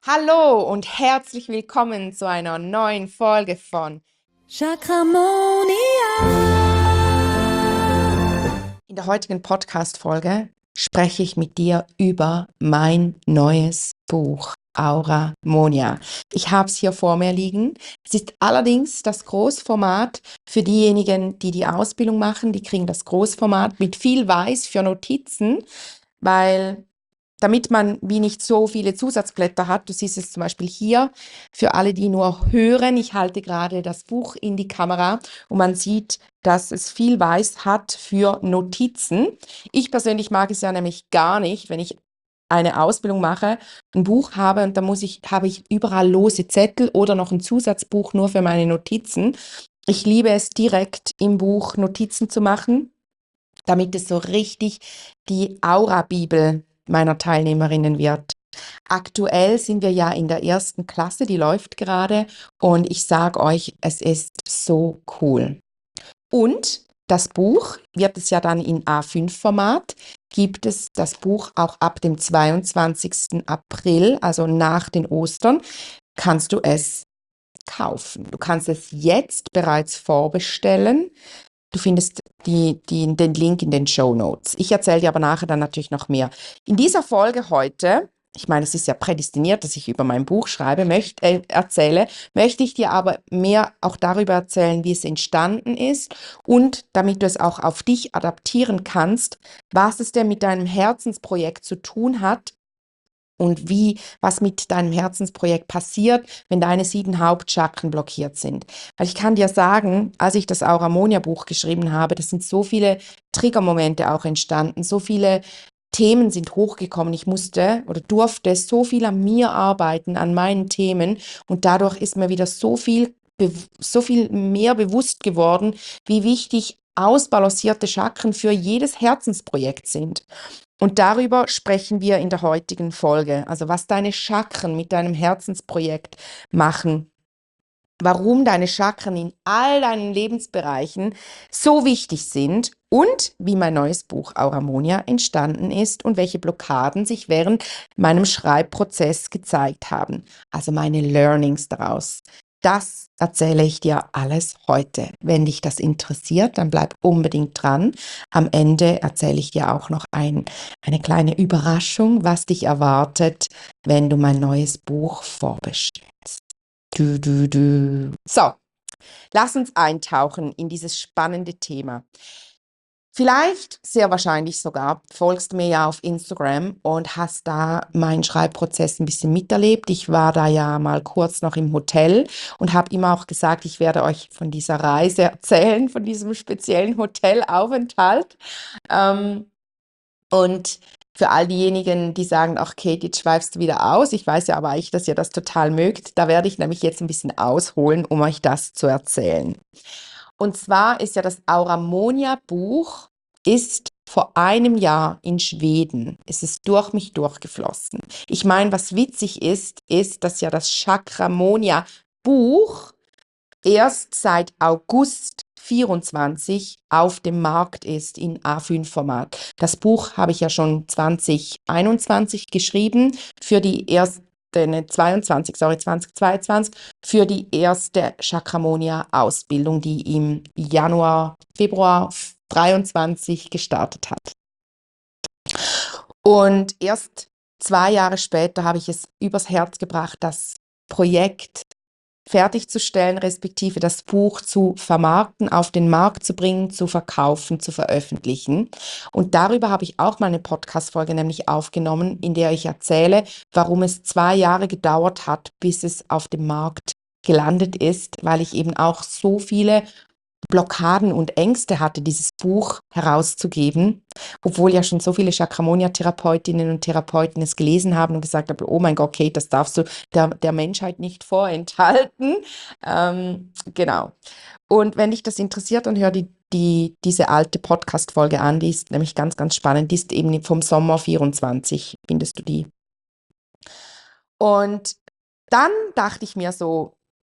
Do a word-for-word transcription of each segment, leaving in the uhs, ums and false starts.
Hallo und herzlich willkommen zu einer neuen Folge von Chakramonia. In der heutigen Podcast-Folge spreche ich mit dir über mein neues Buch, Aura Monia. Ich habe es hier vor mir liegen. Es ist allerdings das Großformat für diejenigen, die die Ausbildung machen. Die kriegen das Großformat mit viel Weiß für Notizen, weil damit man wie nicht so viele Zusatzblätter hat. Du siehst es zum Beispiel hier für alle, die nur hören. Ich halte gerade das Buch in die Kamera und man sieht, dass es viel Weiß hat für Notizen. Ich persönlich mag es ja nämlich gar nicht, wenn ich eine Ausbildung mache, ein Buch habe und da muss ich, habe ich überall lose Zettel oder noch ein Zusatzbuch nur für meine Notizen. Ich liebe es, direkt im Buch Notizen zu machen, damit es so richtig die Aura-Bibel meiner Teilnehmerinnen wird. Aktuell sind wir ja in der ersten Klasse, die läuft gerade und ich sage euch, es ist so cool. Und das Buch wird es ja dann in A fünf Format, gibt es das Buch auch ab dem zweiundzwanzigsten April, also nach den Ostern, kannst du es kaufen. Du kannst es jetzt bereits vorbestellen. Du findest die, die, den Link in den Shownotes. Ich erzähle dir aber nachher dann natürlich noch mehr. In dieser Folge heute, ich meine, es ist ja prädestiniert, dass ich über mein Buch schreibe, möchte, äh, erzähle, möchte ich dir aber mehr auch darüber erzählen, wie es entstanden ist und damit du es auch auf dich adaptieren kannst, was es denn mit deinem Herzensprojekt zu tun hat und wie, was mit deinem Herzensprojekt passiert, wenn deine sieben Hauptchakren blockiert sind. Weil ich kann dir sagen, als ich das Aura Monia Buch geschrieben habe, das sind so viele Triggermomente auch entstanden, so viele Themen sind hochgekommen. Ich musste oder durfte so viel an mir arbeiten, an meinen Themen und dadurch ist mir wieder so viel, so viel mehr bewusst geworden, wie wichtig ausbalancierte Chakren für jedes Herzensprojekt sind. Und darüber sprechen wir in der heutigen Folge. Also was deine Chakren mit deinem Herzensprojekt machen, warum deine Chakren in all deinen Lebensbereichen so wichtig sind und wie mein neues Buch Aura Monia entstanden ist und welche Blockaden sich während meinem Schreibprozess gezeigt haben. Also meine Learnings daraus. Das erzähle ich dir alles heute. Wenn dich das interessiert, dann bleib unbedingt dran. Am Ende erzähle ich dir auch noch ein, eine kleine Überraschung, was dich erwartet, wenn du mein neues Buch vorbestellst. Du, du, du. So, lass uns eintauchen in dieses spannende Thema. Vielleicht, sehr wahrscheinlich sogar, folgst du mir ja auf Instagram und hast da meinen Schreibprozess ein bisschen miterlebt. Ich war da ja mal kurz noch im Hotel und habe immer auch gesagt, ich werde euch von dieser Reise erzählen, von diesem speziellen Hotelaufenthalt. Ähm, und für all diejenigen, die sagen, ach Kate, jetzt schweifst du wieder aus. Ich weiß ja aber eigentlich, dass ihr das total mögt. Da werde ich nämlich jetzt ein bisschen ausholen, um euch das zu erzählen. Und zwar ist ja das Aura Monia Buch ist vor einem Jahr in Schweden. Es ist durch mich durchgeflossen. Ich meine, was witzig ist, ist, dass ja das Chakramonia Buch erst seit August vierundzwanzig auf dem Markt ist in A fünf Format. Das Buch habe ich ja schon zwanzig einundzwanzig geschrieben für die erste, ne, zweiundzwanzig, sorry, zwanzig zweiundzwanzig, für die erste Chakramonia Ausbildung, die im Januar, Februar dreiundzwanzig gestartet hat. Und erst zwei Jahre später habe ich es übers Herz gebracht, das Projekt fertigzustellen, respektive das Buch zu vermarkten, auf den Markt zu bringen, zu verkaufen, zu veröffentlichen. Und darüber habe ich auch mal eine Podcast-Folge nämlich aufgenommen, in der ich erzähle, warum es zwei Jahre gedauert hat, bis es auf dem Markt gelandet ist, weil ich eben auch so viele Blockaden und Ängste hatte, dieses Buch herauszugeben, obwohl ja schon so viele Chakramonia-Therapeutinnen und Therapeuten es gelesen haben und gesagt haben, oh mein Gott, Kate, das darfst du der, der Menschheit nicht vorenthalten. Ähm, genau. Und wenn dich das interessiert, dann hör die, die, diese alte Podcast-Folge an, die ist nämlich ganz, ganz spannend, die ist eben vom Sommer vierundzwanzig, findest du die. Und dann dachte ich mir so,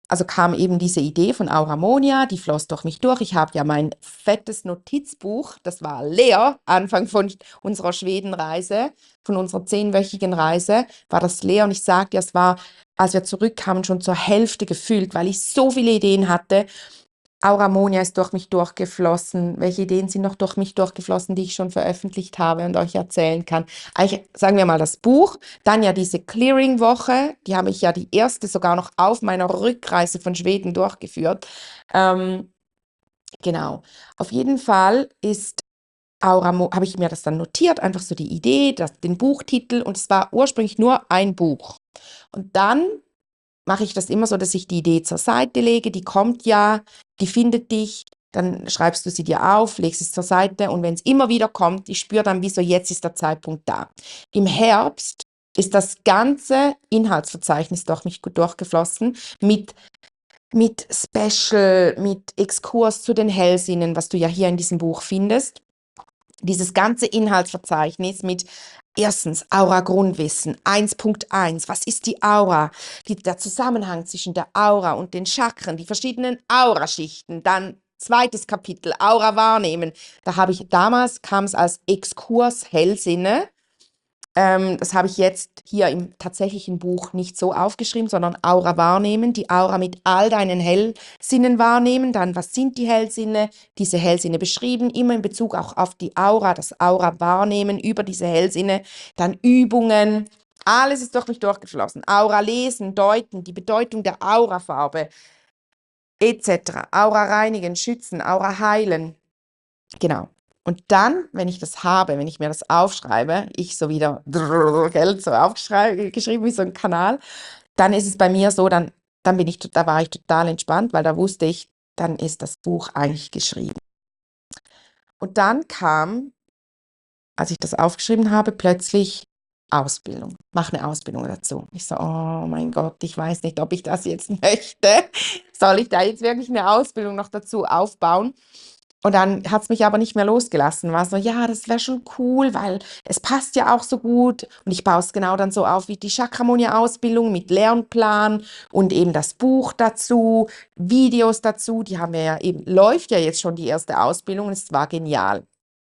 also kam eben diese Idee von Aura Monia, die floss durch mich durch. Ich habe ja mein fettes Notizbuch, das war leer, Anfang von unserer Schwedenreise, von unserer zehnwöchigen Reise, war das leer. Und ich sage dir, es war, als wir zurückkamen, schon zur Hälfte gefüllt, weil ich so viele Ideen hatte. Aura Monia ist durch mich durchgeflossen. Welche Ideen sind noch durch mich durchgeflossen, die ich schon veröffentlicht habe und euch erzählen kann? Eigentlich, sagen wir mal das Buch, dann ja diese Clearing-Woche, die habe ich ja die erste sogar noch auf meiner Rückreise von Schweden durchgeführt. Ähm, genau. Auf jeden Fall ist Aura Mo habe ich mir das dann notiert, einfach so die Idee, das, den Buchtitel, und es war ursprünglich nur ein Buch. Und dann mache ich das immer so, dass ich die Idee zur Seite lege, die kommt ja, die findet dich, dann schreibst du sie dir auf, legst es zur Seite, und wenn es immer wieder kommt, ich spüre dann, wieso jetzt ist der Zeitpunkt da. Im Herbst ist das ganze Inhaltsverzeichnis durch mich gut durchgeflossen mit mit Special, mit Exkurs zu den Hellsinnen, was du ja hier in diesem Buch findest. Dieses ganze Inhaltsverzeichnis mit erstens Aura-Grundwissen, eins Punkt eins, was ist die Aura? Die, der Zusammenhang zwischen der Aura und den Chakren, die verschiedenen Auraschichten, dann zweites Kapitel, Aura wahrnehmen. Da habe ich, damals kam es als Exkurs Hellsinne. Ähm, das habe ich jetzt hier im tatsächlichen Buch nicht so aufgeschrieben, sondern Aura wahrnehmen, die Aura mit all deinen Hellsinnen wahrnehmen. Dann, was sind die Hellsinne? Diese Hellsinne beschrieben, immer in Bezug auch auf die Aura, das Aura wahrnehmen über diese Hellsinne. Dann Übungen, alles ist durch mich durchgeflossen. Aura lesen, deuten, die Bedeutung der Aurafarbe, et cetera. Aura reinigen, schützen, Aura heilen. Genau. Und dann, wenn ich das habe, wenn ich mir das aufschreibe, ich so wieder, gell, so aufgeschrieben wie so ein Kanal, dann ist es bei mir so, dann, dann bin ich, da war ich total entspannt, weil da wusste ich, dann ist das Buch eigentlich geschrieben. Und dann kam, als ich das aufgeschrieben habe, plötzlich Ausbildung. Mach eine Ausbildung dazu. Ich so, oh mein Gott, ich weiß nicht, ob ich das jetzt möchte. Soll ich da jetzt wirklich eine Ausbildung noch dazu aufbauen? Und dann hat es mich aber nicht mehr losgelassen. War so, ja, das wäre schon cool, weil es passt ja auch so gut. Und ich baue es genau dann so auf wie die Chakramonia-Ausbildung mit Lernplan und eben das Buch dazu, Videos dazu. Die haben wir ja eben, läuft ja jetzt schon die erste Ausbildung, und es war genial.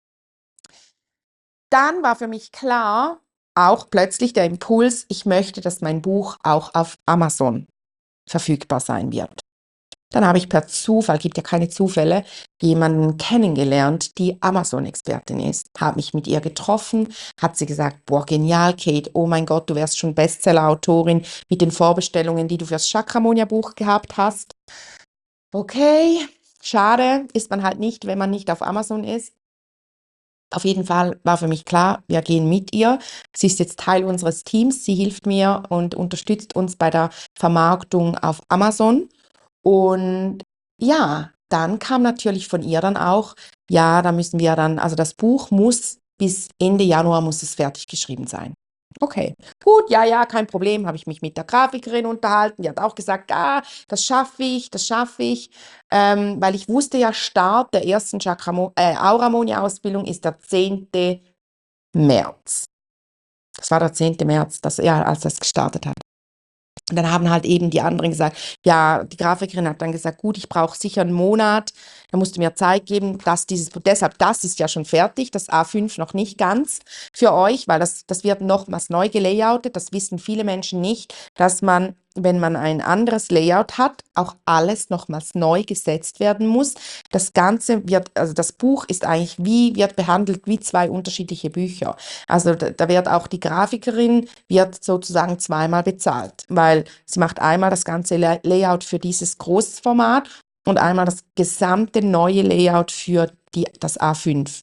Dann war für mich klar, auch plötzlich der Impuls, ich möchte, dass mein Buch auch auf Amazon verfügbar sein wird. Dann habe ich per Zufall, gibt ja keine Zufälle, jemanden kennengelernt, die Amazon-Expertin ist. Habe mich mit ihr getroffen, hat sie gesagt, boah, genial, Kate, oh mein Gott, du wärst schon Bestseller-Autorin mit den Vorbestellungen, die du fürs Chakramonia-Buch gehabt hast. Okay, schade, ist man halt nicht, wenn man nicht auf Amazon ist. Auf jeden Fall war für mich klar, wir gehen mit ihr. Sie ist jetzt Teil unseres Teams, sie hilft mir und unterstützt uns bei der Vermarktung auf Amazon. Und ja, dann kam natürlich von ihr dann auch, ja, da müssen wir dann, also das Buch muss bis Ende Januar muss es fertig geschrieben sein. Okay, gut, ja, ja, kein Problem, habe ich mich mit der Grafikerin unterhalten, die hat auch gesagt, ah, das schaffe ich, das schaffe ich, ähm, weil ich wusste ja, Start der ersten Chakramo äh, Auramonia-Ausbildung ist der zehnte März. Das war der zehnte März, das, ja, als das gestartet hat. Und dann haben halt eben die anderen gesagt, ja, die Grafikerin hat dann gesagt, gut, ich brauche sicher einen Monat, da musst du mir Zeit geben, dass dieses, deshalb, das ist ja schon fertig, das A fünf noch nicht ganz für euch, weil das, das wird nochmals neu gelayoutet, das wissen viele Menschen nicht, dass man, wenn man ein anderes Layout hat, auch alles nochmals neu gesetzt werden muss. Das Ganze wird, also das Buch ist eigentlich wie, wird behandelt wie zwei unterschiedliche Bücher. Also da, da wird auch die Grafikerin, wird sozusagen zweimal bezahlt, weil sie macht einmal das ganze Lay- Layout für dieses Großformat und einmal das gesamte neue Layout für die, das A fünf.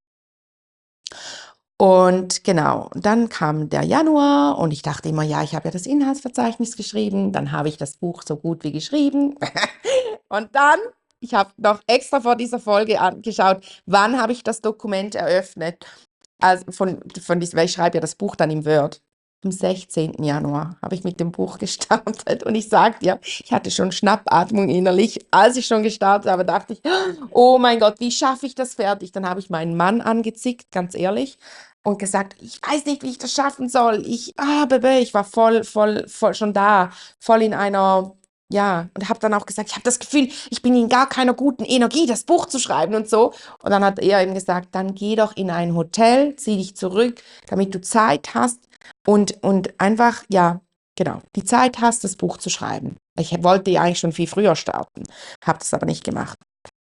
Und genau, dann kam der Januar und ich dachte immer, ja, ich habe ja das Inhaltsverzeichnis geschrieben, dann habe ich das Buch so gut wie geschrieben. Und dann, ich habe noch extra vor dieser Folge angeschaut, wann habe ich das Dokument eröffnet. Also von, von diesem, weil ich schreibe ja das Buch dann im Word. Am sechzehnten Januar habe ich mit dem Buch gestartet und ich sage dir, ich hatte schon Schnappatmung innerlich. Als ich schon gestartet habe, dachte ich, oh mein Gott, wie schaffe ich das fertig? Dann habe ich meinen Mann angezickt, ganz ehrlich, und gesagt, ich weiß nicht, wie ich das schaffen soll. Ich, ah, Bebe, ich war voll, voll, voll schon da, voll in einer ja, und habe dann auch gesagt, ich habe das Gefühl, ich bin in gar keiner guten Energie, das Buch zu schreiben und so. Und dann hat er eben gesagt, dann geh doch in ein Hotel, zieh dich zurück, damit du Zeit hast und, und einfach, ja, genau, die Zeit hast, das Buch zu schreiben. Ich wollte ja eigentlich schon viel früher starten, habe das aber nicht gemacht.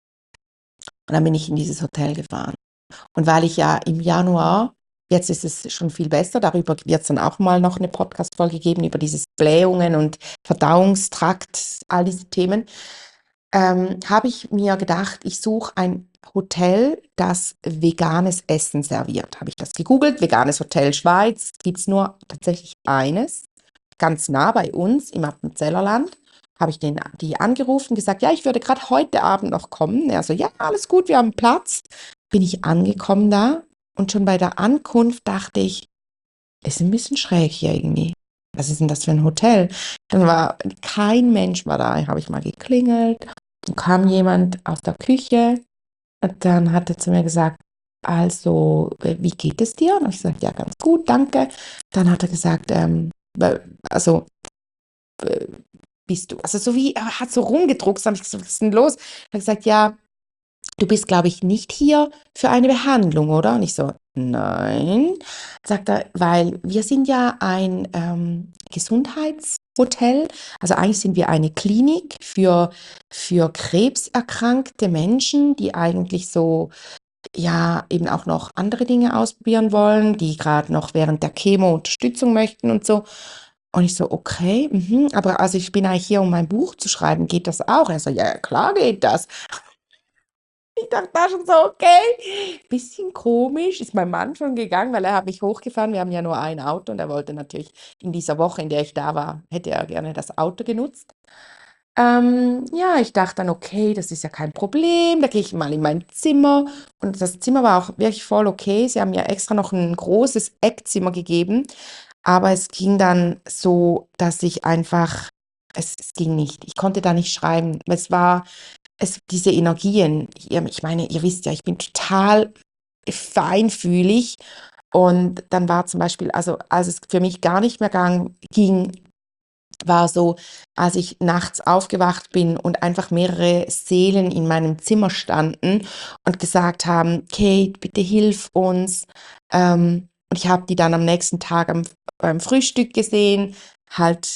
Und dann bin ich in dieses Hotel gefahren. Und weil ich ja im Januar, jetzt ist es schon viel besser, darüber wird es dann auch mal noch eine Podcast-Folge geben, über dieses Blähungen und Verdauungstrakt, all diese Themen, ähm, habe ich mir gedacht, ich suche ein Hotel, das veganes Essen serviert. Habe ich das gegoogelt, veganes Hotel Schweiz, gibt es nur tatsächlich eines, ganz nah bei uns im Appenzellerland. Habe ich den, die angerufen, gesagt, ja, ich würde gerade heute Abend noch kommen. Er so, ja, alles gut, wir haben Platz. Bin ich angekommen da und schon bei der Ankunft dachte ich, ist ein bisschen schräg hier irgendwie. Was ist denn das für ein Hotel? Dann war kein Mensch war da. Habe ich mal geklingelt. Dann kam jemand aus der Küche und dann hat er zu mir gesagt, also, äh, wie geht es dir? Und ich gesagt, ja, ganz gut, danke. Dann hat er gesagt, ähm, äh, also, äh, bist du, also so wie, er hat so rumgedruckt, habe ich gesagt, was ist denn los? Er hat gesagt, ja, du bist, glaube ich, nicht hier für eine Behandlung, oder? Und ich so, nein. Sagt er, weil wir sind ja ein ähm, Gesundheitshotel. Also eigentlich sind wir eine Klinik für, für krebserkrankte Menschen, die eigentlich so, ja, eben auch noch andere Dinge ausprobieren wollen, die gerade noch während der Chemo Unterstützung möchten und so. Und ich so, okay, mhm, aber also ich bin eigentlich hier, um mein Buch zu schreiben, geht das auch? Er so, ja, klar geht das. Ich dachte da schon so, okay, bisschen komisch. Ist mein Mann schon gegangen, weil er hat mich hochgefahren. Wir haben ja nur ein Auto und er wollte natürlich in dieser Woche, in der ich da war, hätte er gerne das Auto genutzt. Ähm, ja, ich dachte dann, okay, das ist ja kein Problem. Da gehe ich mal in mein Zimmer. Und das Zimmer war auch wirklich voll okay. Sie haben ja extra noch ein großes Eckzimmer gegeben. Aber es ging dann so, dass ich einfach, es, es ging nicht. Ich konnte da nicht schreiben. Es war es, diese Energien, ihr, ich meine, ihr wisst ja, ich bin total feinfühlig und dann war zum Beispiel, also als es für mich gar nicht mehr gang, ging, war so, als ich nachts aufgewacht bin und einfach mehrere Seelen in meinem Zimmer standen und gesagt haben, Kate, bitte hilf uns. Ähm, und ich habe die dann am nächsten Tag am, beim Frühstück gesehen, halt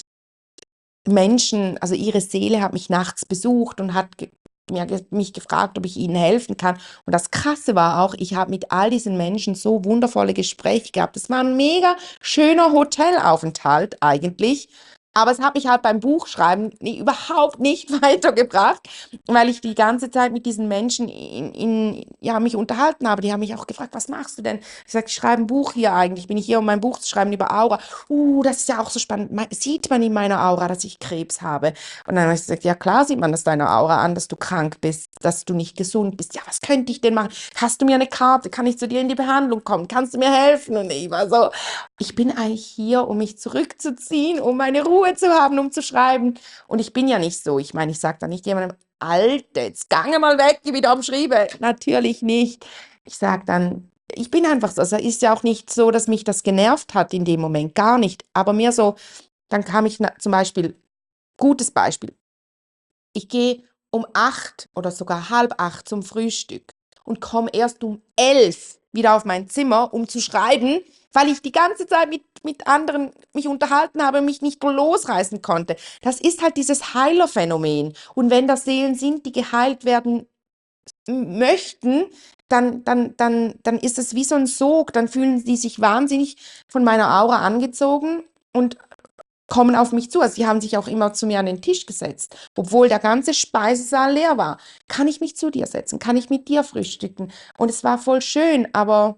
Menschen, also ihre Seele hat mich nachts besucht und hat ge mir ge mich gefragt, ob ich ihnen helfen kann. Und das Krasse war auch, ich habe mit all diesen Menschen so wundervolle Gespräche gehabt. Es war ein mega schöner Hotelaufenthalt eigentlich, aber es hat mich halt beim Buchschreiben ni überhaupt nicht weitergebracht, weil ich die ganze Zeit mit diesen Menschen in in ja, mich unterhalten habe. Die haben mich auch gefragt: „Was machst du denn?“ Ich sage: „Ich schreibe ein Buch hier eigentlich. Bin ich hier, um mein Buch zu schreiben über Aura.“ Uh, das ist ja auch so spannend. Mei sieht man in meiner Aura, dass ich Krebs habe? Und dann habe ich gesagt, ja klar sieht man das deiner Aura an, dass du krank bist, dass du nicht gesund bist. Ja, was könnte ich denn machen? Hast du mir eine Karte? Kann ich zu dir in die Behandlung kommen? Kannst du mir helfen? Und ich war so, ich bin eigentlich hier, um mich zurückzuziehen, um meine Ruhe zu haben, um zu schreiben. Und ich bin ja nicht so. Ich meine, ich sage da nicht jemandem, Alter, jetzt gange mal weg, geh wieder am Schreiben. Natürlich nicht. Ich sage dann, ich bin einfach so. Also ist ja auch nicht so, dass mich das genervt hat in dem Moment, gar nicht. Aber mehr so, dann kam ich na, zum Beispiel, gutes Beispiel, ich gehe um acht oder sogar halb acht zum Frühstück und komme erst um elf wieder auf mein Zimmer, um zu schreiben, weil ich die ganze Zeit mit, mit anderen mich unterhalten habe und mich nicht losreißen konnte. Das ist halt dieses Heilerphänomen. Und wenn das Seelen sind, die geheilt werden m- möchten, dann, dann, dann, dann ist es wie so ein Sog, dann fühlen die sich wahnsinnig von meiner Aura angezogen und kommen auf mich zu. Also sie haben sich auch immer zu mir an den Tisch gesetzt, obwohl der ganze Speisesaal leer war. Kann ich mich zu dir setzen? Kann ich mit dir frühstücken? Und es war voll schön, aber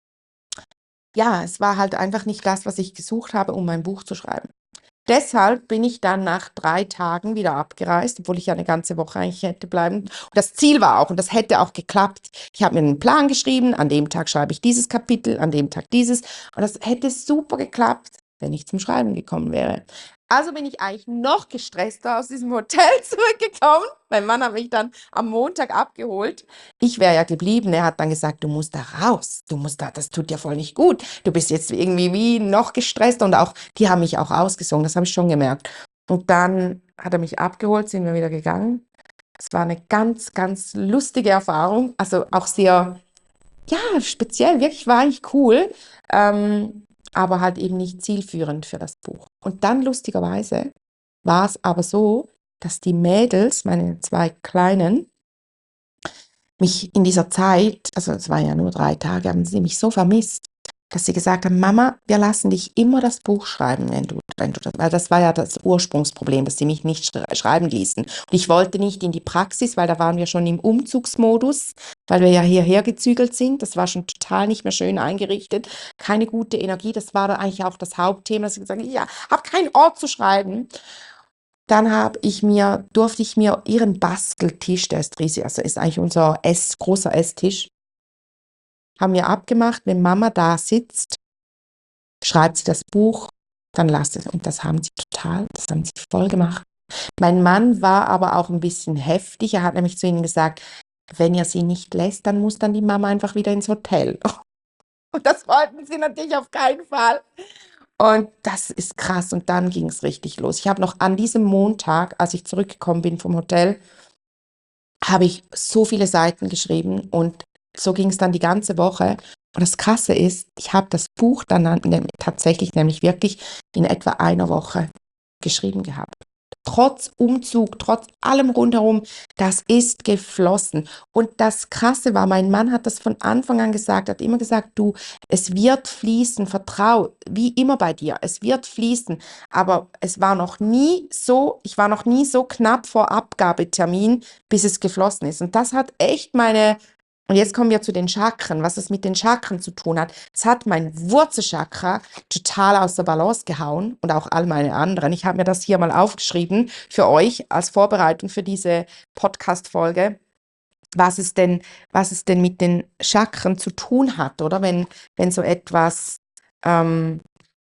ja, es war halt einfach nicht das, was ich gesucht habe, um mein Buch zu schreiben. Deshalb bin ich dann nach drei Tagen wieder abgereist, obwohl ich ja eine ganze Woche eigentlich hätte bleiben. Und das Ziel war auch, und das hätte auch geklappt, ich habe mir einen Plan geschrieben, an dem Tag schreibe ich dieses Kapitel, an dem Tag dieses. Und das hätte super geklappt, wenn ich zum Schreiben gekommen wäre. Also bin ich eigentlich noch gestresster aus diesem Hotel zurückgekommen. Mein Mann hat mich dann am Montag abgeholt. Ich wäre ja geblieben. Er hat dann gesagt, du musst da raus. Du musst da, das tut dir voll nicht gut. Du bist jetzt irgendwie wie noch gestresster und auch, die haben mich auch ausgesungen, das habe ich schon gemerkt. Und dann hat er mich abgeholt, sind wir wieder gegangen. Es war eine ganz, ganz lustige Erfahrung, also auch sehr, ja, speziell, wirklich war eigentlich cool, ähm, aber halt eben nicht zielführend für das Buch. Und dann lustigerweise war es aber so, dass die Mädels, meine zwei Kleinen, mich in dieser Zeit, also es waren ja nur drei Tage, haben sie mich so vermisst, dass sie gesagt haben, Mama, wir lassen dich immer das Buch schreiben, wenn du, wenn du das, weil das war ja das Ursprungsproblem, dass sie mich nicht schre- schreiben ließen. Und ich wollte nicht in die Praxis, weil da waren wir schon im Umzugsmodus, weil wir ja hierher gezügelt sind. Das war schon total nicht mehr schön eingerichtet, keine gute Energie. Das war da eigentlich auch das Hauptthema, dass ich gesagt habe, ja, habe keinen Ort zu schreiben. Dann habe ich mir, durfte ich mir ihren Basteltisch, der ist riesig, also ist eigentlich unser Ess, großer Esstisch, haben wir abgemacht, wenn Mama da sitzt, schreibt sie das Buch, dann lasst es. Und das haben sie total, das haben sie voll gemacht. Mein Mann war aber auch ein bisschen heftig. Er hat nämlich zu ihnen gesagt, wenn ihr sie nicht lässt, dann muss dann die Mama einfach wieder ins Hotel. Und das wollten sie natürlich auf keinen Fall. Und das ist krass. Und dann ging es richtig los. Ich habe noch an diesem Montag, als ich zurückgekommen bin vom Hotel, habe ich so viele Seiten geschrieben und so ging es dann die ganze Woche. Und das Krasse ist, ich habe das Buch dann an- nem- tatsächlich nämlich wirklich in etwa einer Woche geschrieben gehabt. Trotz Umzug, trotz allem rundherum, das ist geflossen. Und das Krasse war, mein Mann hat das von Anfang an gesagt, hat immer gesagt, du, es wird fließen, vertrau, wie immer bei dir, es wird fließen. Aber es war noch nie so, ich war noch nie so knapp vor Abgabetermin, bis es geflossen ist. Und das hat echt meine, und jetzt kommen wir zu den Chakren, was es mit den Chakren zu tun hat. Es hat mein Wurzelchakra total aus der Balance gehauen und auch all meine anderen. Ich habe mir das hier mal aufgeschrieben für euch als Vorbereitung für diese Podcast-Folge, was es denn, was es denn mit den Chakren zu tun hat, oder? Wenn, wenn so etwas, ähm,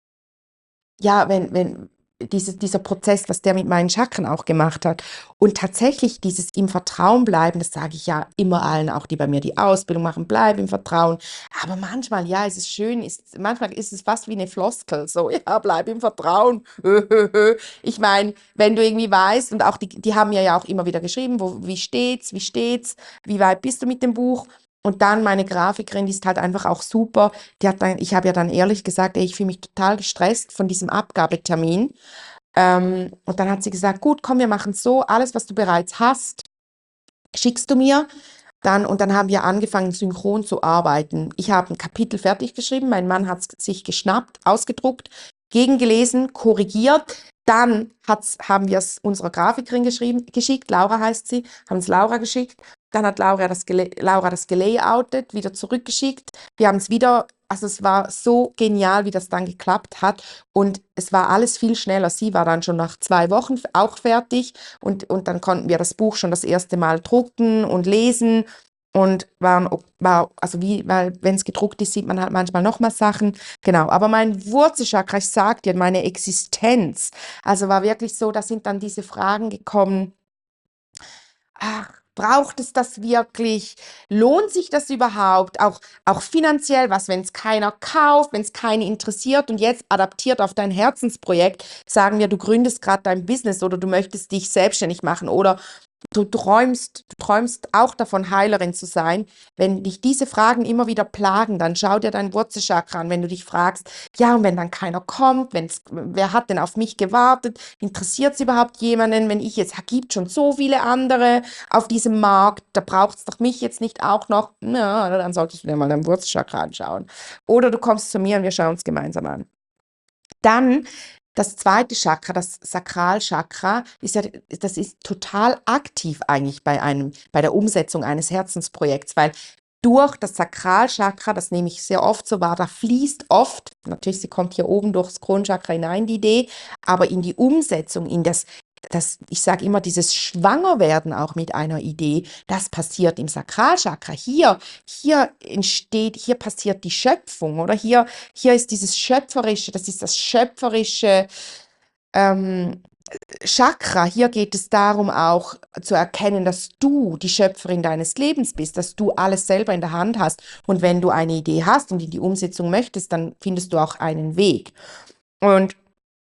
ja, wenn, wenn dieses, dieser Prozess, was der mit meinen Chakren auch gemacht hat. Und tatsächlich dieses im Vertrauen bleiben, das sage ich ja immer allen, auch die bei mir die Ausbildung machen, bleib im Vertrauen. Aber manchmal, ja, es ist schön, ist, manchmal ist es fast wie eine Floskel, so, ja, bleib im Vertrauen. Ich meine, wenn du irgendwie weißt, und auch die, die haben mir ja auch immer wieder geschrieben, wo, wie steht's, wie steht's, wie weit bist du mit dem Buch? Und dann meine Grafikerin, die ist halt einfach auch super. Die hat dann, ich habe ja dann ehrlich gesagt, ey, ich fühle mich total gestresst von diesem Abgabetermin. Ähm, und dann hat sie gesagt, gut, komm, wir machen es so, alles, was du bereits hast, schickst du mir. Dann, und dann haben wir angefangen, synchron zu arbeiten. Ich habe ein Kapitel fertig geschrieben, mein Mann hat es sich geschnappt, ausgedruckt, gegengelesen, korrigiert. Dann hat's, haben wir es unserer Grafikerin geschrieben, geschickt, Laura heißt sie, haben es Laura geschickt. Dann hat Laura das, gela- Laura das gelayoutet, wieder zurückgeschickt. Wir haben es wieder, also es war so genial, wie das dann geklappt hat. Und es war alles viel schneller. Sie war dann schon nach zwei Wochen f- auch fertig. Und, und dann konnten wir das Buch schon das erste Mal drucken und lesen. Und waren, ob- war, also wie, weil wenn es gedruckt ist, sieht man halt manchmal nochmal Sachen. Genau, aber mein Wurzelchakra, ich sag dir, meine Existenz, also war wirklich so, da sind dann diese Fragen gekommen, ach, braucht es das wirklich? Lohnt sich das überhaupt? Auch, auch finanziell, was, wenn es keiner kauft, wenn es keinen interessiert und jetzt adaptiert auf dein Herzensprojekt, sagen wir, du gründest gerade dein Business oder du möchtest dich selbstständig machen oder du träumst, du träumst auch davon, Heilerin zu sein. Wenn dich diese Fragen immer wieder plagen, dann schau dir dein Wurzelchakra an. Wenn du dich fragst, ja, und wenn dann keiner kommt, wenn's, wer hat denn auf mich gewartet? Interessiert es überhaupt jemanden, wenn ich jetzt, es gibt schon so viele andere auf diesem Markt, da braucht es doch mich jetzt nicht auch noch. Na, dann solltest du dir mal dein Wurzelchakra anschauen. Oder du kommst zu mir und wir schauen uns gemeinsam an. Dann das zweite Chakra, das Sakralchakra, ist ja, das ist total aktiv eigentlich bei einem, bei der Umsetzung eines Herzensprojekts, weil durch das Sakralchakra, das nehme ich sehr oft so wahr, da fließt oft, natürlich, sie kommt hier oben durchs Kronchakra hinein, die Idee, aber in die Umsetzung, in das, das, ich sage immer, dieses Schwangerwerden auch mit einer Idee, das passiert im Sakralchakra. Hier, hier entsteht, hier passiert die Schöpfung, oder hier hier ist dieses Schöpferische, das ist das schöpferische ähm, Chakra. Hier geht es darum, auch zu erkennen, dass du die Schöpferin deines Lebens bist, dass du alles selber in der Hand hast. Und wenn du eine Idee hast und in die Umsetzung möchtest, dann findest du auch einen Weg. Und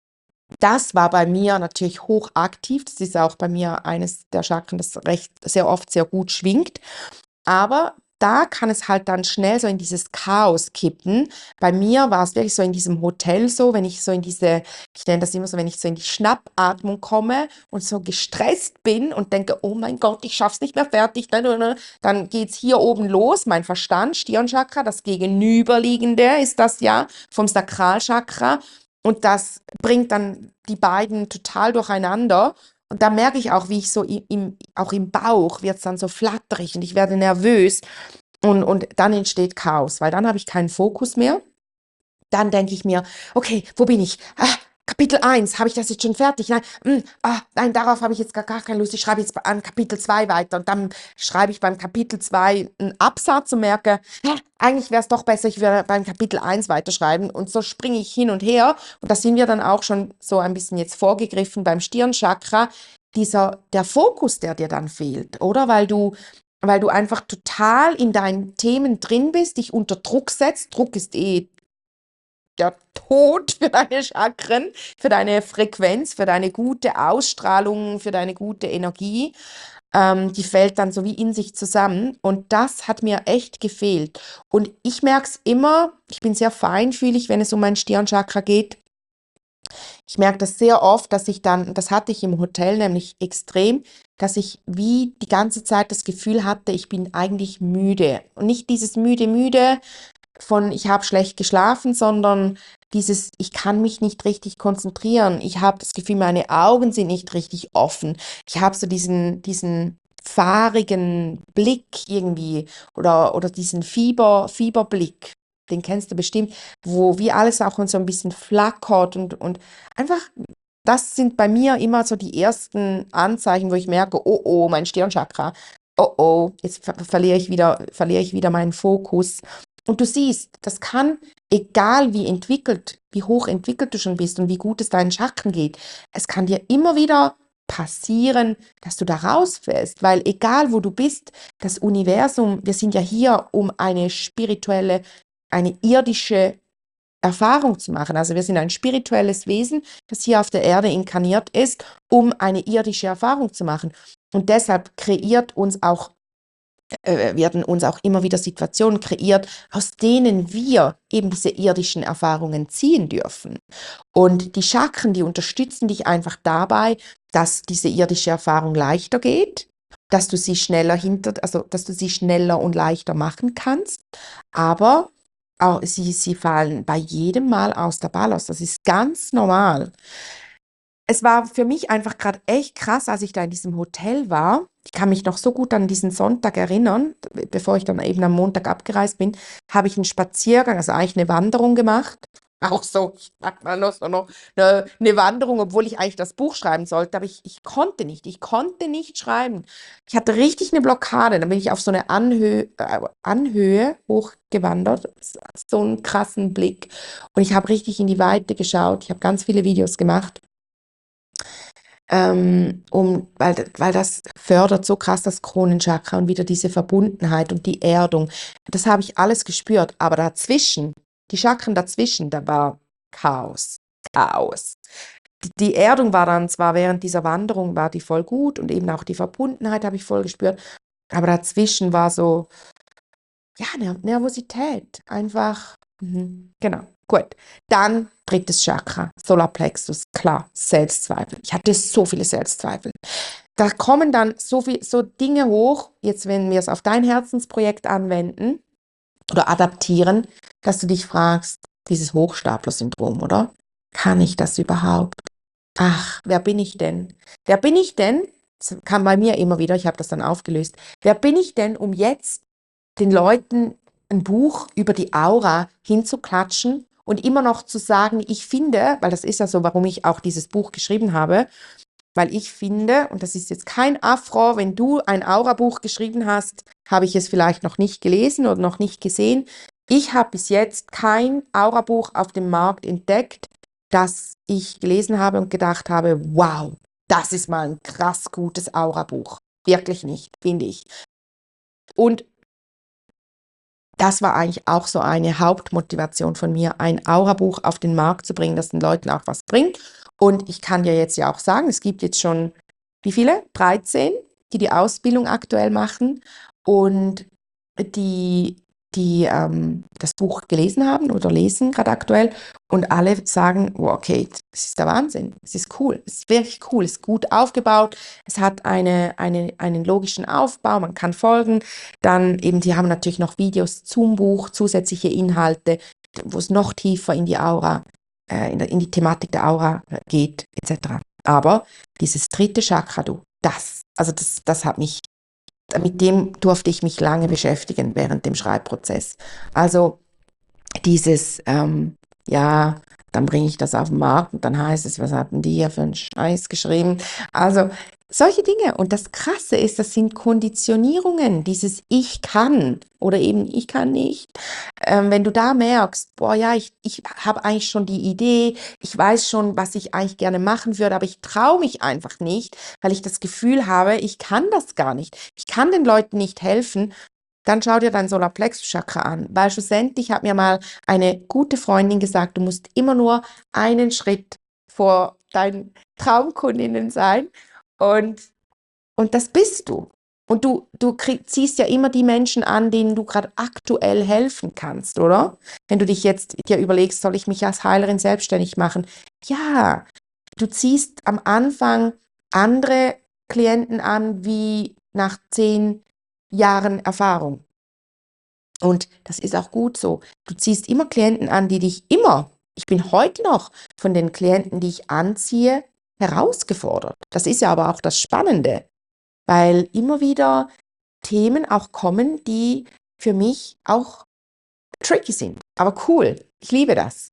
das war bei mir natürlich hochaktiv. Das ist auch bei mir eines der Chakren, das recht sehr oft sehr gut schwingt. Aber da kann es halt dann schnell so in dieses Chaos kippen. Bei mir war es wirklich so in diesem Hotel so, wenn ich so in diese, ich nenne das immer so, wenn ich so in die Schnappatmung komme und so gestresst bin und denke, oh mein Gott, ich schaff's nicht mehr fertig, dann geht's hier oben los, mein Verstand, Stirnchakra, das Gegenüberliegende ist das ja vom Sakralchakra. Und das bringt dann die beiden total durcheinander. Und da merke ich auch, wie ich so i- im, auch im Bauch wird es dann so flatterig und ich werde nervös und, und dann entsteht Chaos, weil dann habe ich keinen Fokus mehr. Dann denke ich mir, okay, wo bin ich? Ah, Kapitel eins, habe ich das jetzt schon fertig? Nein, mm, ah, nein, darauf habe ich jetzt gar, gar keine Lust. Ich schreibe jetzt an Kapitel zwei weiter und dann schreibe ich beim Kapitel zwei einen Absatz und merke, hä, eigentlich wäre es doch besser, ich würde beim Kapitel eins weiterschreiben. Und so springe ich hin und her. Und da sind wir dann auch schon so ein bisschen jetzt vorgegriffen beim Stirnchakra. Dieser, der Fokus, der dir dann fehlt, oder? Weil du, weil du einfach total in deinen Themen drin bist, dich unter Druck setzt. Druck ist eh der Tod für deine Chakren, für deine Frequenz, für deine gute Ausstrahlung, für deine gute Energie. Ähm, die fällt dann so wie in sich zusammen. Und das hat mir echt gefehlt. Und ich merke es immer, ich bin sehr feinfühlig, wenn es um mein Stirnchakra geht. Ich merke das sehr oft, dass ich dann, das hatte ich im Hotel nämlich extrem, dass ich wie die ganze Zeit das Gefühl hatte, ich bin eigentlich müde. Und nicht dieses müde, müde, von ich habe schlecht geschlafen, sondern dieses, ich kann mich nicht richtig konzentrieren. Ich habe das Gefühl, meine Augen sind nicht richtig offen. Ich habe so diesen, diesen fahrigen Blick irgendwie oder, oder diesen Fieber, Fieberblick. Den kennst du bestimmt, wo wie alles auch so ein bisschen flackert und, und einfach, das sind bei mir immer so die ersten Anzeichen, wo ich merke, oh oh, mein Stirnchakra, oh oh, jetzt ver verliere ich wieder, verliere ich wieder meinen Fokus. Und du siehst, das kann, egal wie entwickelt, wie hoch entwickelt du schon bist und wie gut es deinen Chakren geht, es kann dir immer wieder passieren, dass du da rausfällst, weil egal wo du bist, das Universum, wir sind ja hier, um eine spirituelle, eine irdische Erfahrung zu machen. Also wir sind ein spirituelles Wesen, das hier auf der Erde inkarniert ist, um eine irdische Erfahrung zu machen. Und deshalb kreiert uns auch äh, werden uns auch immer wieder Situationen kreiert, aus denen wir eben diese irdischen Erfahrungen ziehen dürfen. Und die Chakren, die unterstützen dich einfach dabei, dass diese irdische Erfahrung leichter geht, dass du sie schneller hinter, also dass du sie schneller und leichter machen kannst, aber auch sie, sie fallen bei jedem Mal aus der Balance. Das ist ganz normal. Es war für mich einfach gerade echt krass, als ich da in diesem Hotel war. Ich kann mich noch so gut an diesen Sonntag erinnern, b- bevor ich dann eben am Montag abgereist bin, habe ich einen Spaziergang, also eigentlich eine Wanderung gemacht. Auch so, ich sag mal noch so noch eine, eine Wanderung, obwohl ich eigentlich das Buch schreiben sollte, aber ich, ich konnte nicht, ich konnte nicht schreiben. Ich hatte richtig eine Blockade. Dann bin ich auf so eine Anhöhe, äh, Anhöhe hochgewandert, so einen krassen Blick. Und ich habe richtig in die Weite geschaut. Ich habe ganz viele Videos gemacht ähm, um, weil, weil das fördert so krass das Kronenchakra und wieder diese Verbundenheit und die Erdung. Das habe ich alles gespürt, aber dazwischen, die Chakren dazwischen, da war Chaos. Chaos. Die, die Erdung war dann zwar während dieser Wanderung, war die voll gut und eben auch die Verbundenheit habe ich voll gespürt, aber dazwischen war so, ja, Ner Nervosität, einfach, mhm, genau, gut. Dann drittes Chakra, Solarplexus, klar, Selbstzweifel. Ich hatte so viele Selbstzweifel. Da kommen dann so viel, so Dinge hoch, jetzt wenn wir es auf dein Herzensprojekt anwenden oder adaptieren, dass du dich fragst, dieses Hochstapler-Syndrom, oder? Kann ich das überhaupt? Ach, wer bin ich denn? Wer bin ich denn? Das kam bei mir immer wieder, ich habe das dann aufgelöst. Wer bin ich denn, um jetzt den Leuten ein Buch über die Aura hinzuklatschen und immer noch zu sagen, ich finde, weil das ist ja so, warum ich auch dieses Buch geschrieben habe, weil ich finde, und das ist jetzt kein Affront, wenn du ein Aura-Buch geschrieben hast, habe ich es vielleicht noch nicht gelesen oder noch nicht gesehen. Ich habe bis jetzt kein Aura-Buch auf dem Markt entdeckt, das ich gelesen habe und gedacht habe, wow, das ist mal ein krass gutes Aura-Buch. Wirklich nicht, finde ich. Und das war eigentlich auch so eine Hauptmotivation von mir, ein Aura-Buch auf den Markt zu bringen, das den Leuten auch was bringt. Und ich kann dir jetzt ja auch sagen, es gibt jetzt schon, wie viele? dreizehn, die die Ausbildung aktuell machen und die, die ähm, das Buch gelesen haben oder lesen gerade aktuell und alle sagen, wow, okay, das ist der Wahnsinn, es ist cool, es ist wirklich cool, es ist gut aufgebaut, es hat eine, eine, einen logischen Aufbau, man kann folgen, dann eben, die haben natürlich noch Videos zum Buch, zusätzliche Inhalte, wo es noch tiefer in die Aura, äh, in, der, in die Thematik der Aura geht, et cetera. Aber dieses dritte Chakra, du, das, also das, das hat mich, mit dem durfte ich mich lange beschäftigen während dem Schreibprozess. Also dieses, ähm, ja, dann bringe ich das auf den Markt und dann heißt es, was hatten die hier für einen Scheiß geschrieben? Also solche Dinge. Und das Krasse ist, das sind Konditionierungen, dieses Ich kann oder eben Ich kann nicht. Ähm, wenn du da merkst, boah, ja, ich, ich habe eigentlich schon die Idee, ich weiß schon, was ich eigentlich gerne machen würde, aber ich traue mich einfach nicht, weil ich das Gefühl habe, ich kann das gar nicht. Ich kann den Leuten nicht helfen. Dann schau dir dein Solarplexus-Chakra an, weil schlussendlich hat mir mal eine gute Freundin gesagt, du musst immer nur einen Schritt vor deinen Traumkundinnen sein und, und das bist du. Und du, du krieg, ziehst ja immer die Menschen an, denen du gerade aktuell helfen kannst, oder? Wenn du dich jetzt dir überlegst, soll ich mich als Heilerin selbstständig machen? Ja, du ziehst am Anfang andere Klienten an wie nach zehn Jahren Erfahrung. Und das ist auch gut so. Du ziehst immer Klienten an, die dich immer, ich bin heute noch von den Klienten, die ich anziehe, herausgefordert. Das ist ja aber auch das Spannende, weil immer wieder Themen auch kommen, die für mich auch tricky sind. Aber cool, ich liebe das.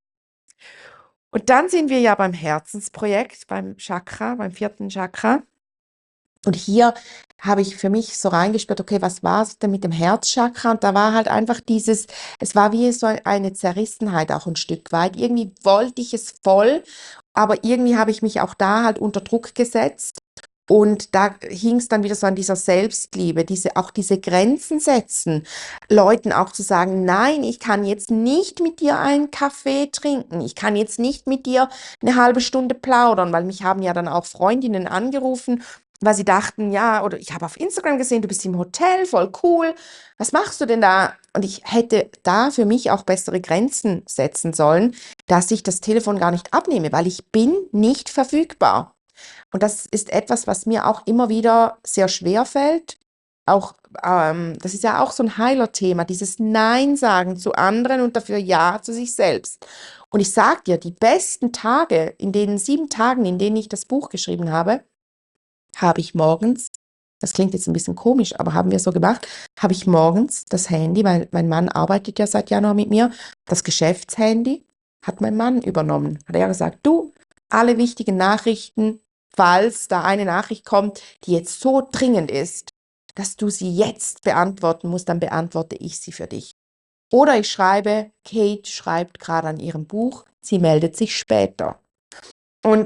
Und dann sind wir ja beim Herzensprojekt, beim Chakra, beim vierten Chakra. Und hier habe ich für mich so reingespürt, okay, was war es denn mit dem Herzchakra? Und da war halt einfach dieses, es war wie so eine Zerrissenheit auch ein Stück weit. Irgendwie wollte ich es voll, aber irgendwie habe ich mich auch da halt unter Druck gesetzt. Und da hing es dann wieder so an dieser Selbstliebe, diese, auch diese Grenzen setzen, Leuten auch zu sagen, nein, ich kann jetzt nicht mit dir einen Kaffee trinken, ich kann jetzt nicht mit dir eine halbe Stunde plaudern, weil mich haben ja dann auch Freundinnen angerufen, weil sie dachten, ja, oder ich habe auf Instagram gesehen, du bist im Hotel, voll cool, was machst du denn da? Und ich hätte da für mich auch bessere Grenzen setzen sollen, dass ich das Telefon gar nicht abnehme, weil ich bin nicht verfügbar. Und das ist etwas, was mir auch immer wieder sehr schwer fällt. Auch, ähm, das ist ja auch so ein Heiler-Thema, dieses Nein sagen zu anderen und dafür Ja zu sich selbst. Und ich sage dir, die besten Tage, in den sieben Tagen, in denen ich das Buch geschrieben habe, habe ich morgens, das klingt jetzt ein bisschen komisch, aber haben wir so gemacht, habe ich morgens das Handy, weil mein Mann arbeitet ja seit Januar mit mir, das Geschäftshandy hat mein Mann übernommen. Hat er gesagt, du, alle wichtigen Nachrichten, falls da eine Nachricht kommt, die jetzt so dringend ist, dass du sie jetzt beantworten musst, dann beantworte ich sie für dich. Oder ich schreibe, Kate schreibt gerade an ihrem Buch, sie meldet sich später. Und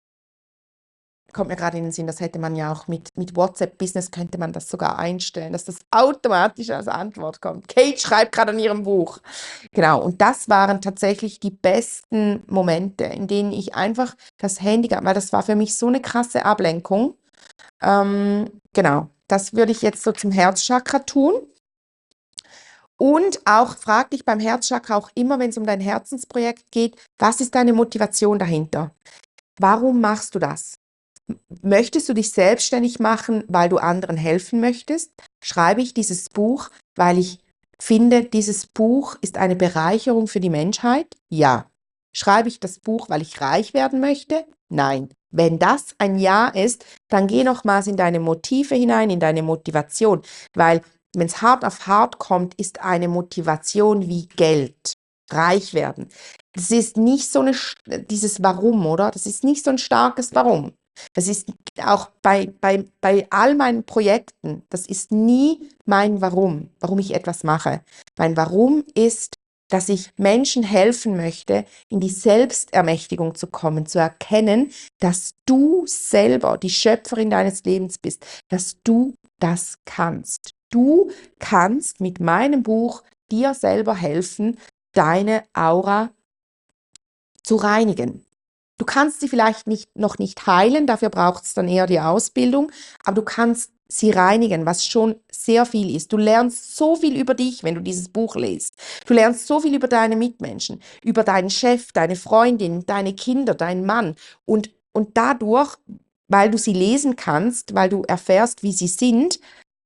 kommt mir gerade in den Sinn, das hätte man ja auch mit, mit WhatsApp-Business, könnte man das sogar einstellen, dass das automatisch als Antwort kommt. Kate schreibt gerade an ihrem Buch. Genau, und das waren tatsächlich die besten Momente, in denen ich einfach das Handy gab, weil das war für mich so eine krasse Ablenkung. Ähm, genau, das würde ich jetzt so zum Herzchakra tun. Und auch frag dich beim Herzchakra auch immer, wenn es um dein Herzensprojekt geht, was ist deine Motivation dahinter? Warum machst du das? Möchtest du dich selbstständig machen, weil du anderen helfen möchtest? Schreibe ich dieses Buch, weil ich finde, dieses Buch ist eine Bereicherung für die Menschheit? Ja. Schreibe ich das Buch, weil ich reich werden möchte? Nein. Wenn das ein Ja ist, dann geh nochmals in deine Motive hinein, in deine Motivation, weil wenn es hart auf hart kommt, ist eine Motivation wie Geld, reich werden. Das ist nicht so eine, dieses Warum, oder? Das ist nicht so ein starkes Warum. Das ist auch bei, bei, bei all meinen Projekten, das ist nie mein Warum, warum ich etwas mache. Mein Warum ist, dass ich Menschen helfen möchte, in die Selbstermächtigung zu kommen, zu erkennen, dass du selber die Schöpferin deines Lebens bist, dass du das kannst. Du kannst mit meinem Buch dir selber helfen, deine Aura zu reinigen. Du kannst sie vielleicht nicht, noch nicht heilen, dafür braucht es dann eher die Ausbildung, aber du kannst sie reinigen, was schon sehr viel ist. Du lernst so viel über dich, wenn du dieses Buch liest. Du lernst so viel über deine Mitmenschen, über deinen Chef, deine Freundin, deine Kinder, deinen Mann. Und, und dadurch, weil du sie lesen kannst, weil du erfährst, wie sie sind,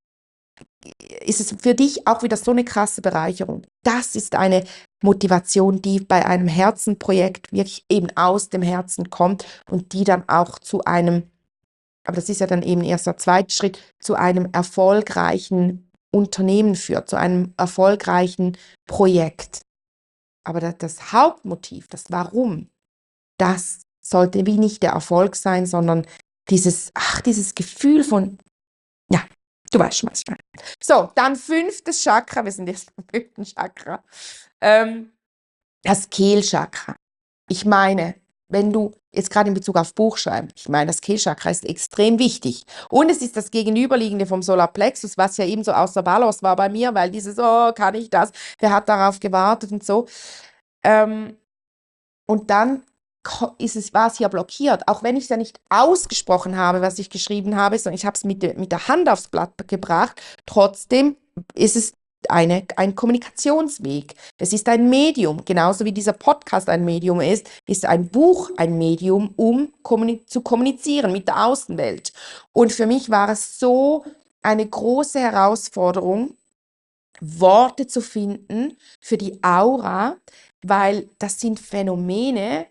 ist es für dich auch wieder so eine krasse Bereicherung. Das ist eine Motivation, die bei einem Herzenprojekt wirklich eben aus dem Herzen kommt und die dann auch zu einem, aber das ist ja dann eben erst der zweite Schritt, zu einem erfolgreichen Unternehmen führt, zu einem erfolgreichen Projekt. Aber das, das Hauptmotiv, das Warum, das sollte wie nicht der Erfolg sein, sondern dieses, ach, dieses Gefühl von, ja, du weißt schon, was ich meine. So, dann fünftes Chakra, wir sind jetzt beim fünften Chakra, ähm, das Kehlchakra. Ich meine, wenn du jetzt gerade in Bezug auf Buchschreiben, ich meine, das Kehlchakra ist extrem wichtig. Und es ist das Gegenüberliegende vom Solarplexus, was ja eben so außer Balance war bei mir, weil dieses, oh, kann ich das, wer hat darauf gewartet und so. Ähm, und dann ist es, war es ja blockiert, auch wenn ich es ja nicht ausgesprochen habe, was ich geschrieben habe, sondern ich habe es mit, de, mit der Hand aufs Blatt gebracht. Trotzdem ist es eine, ein Kommunikationsweg. Es ist ein Medium, genauso wie dieser Podcast ein Medium ist, ist ein Buch ein Medium, um kommuni- zu kommunizieren mit der Außenwelt. Und für mich war es so eine große Herausforderung, Worte zu finden für die Aura, weil das sind Phänomene,